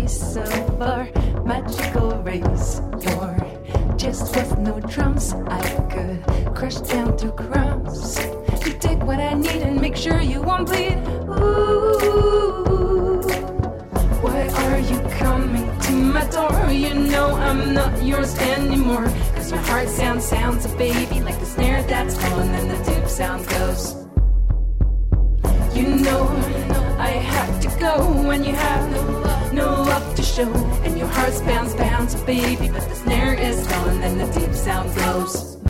piece of our magical race. You're just with no drums, I could crush down to crumbs. You take what I need and make sure you won't bleed. Ooh, why are you coming to my door? You know I'm not yours anymore. Cause your heart sounds a baby, like the snare that's on and the tube sound goes. You know I have to go when you have no love to show. And your heart bounce, a baby, but the snare is gone and the deep sound goes.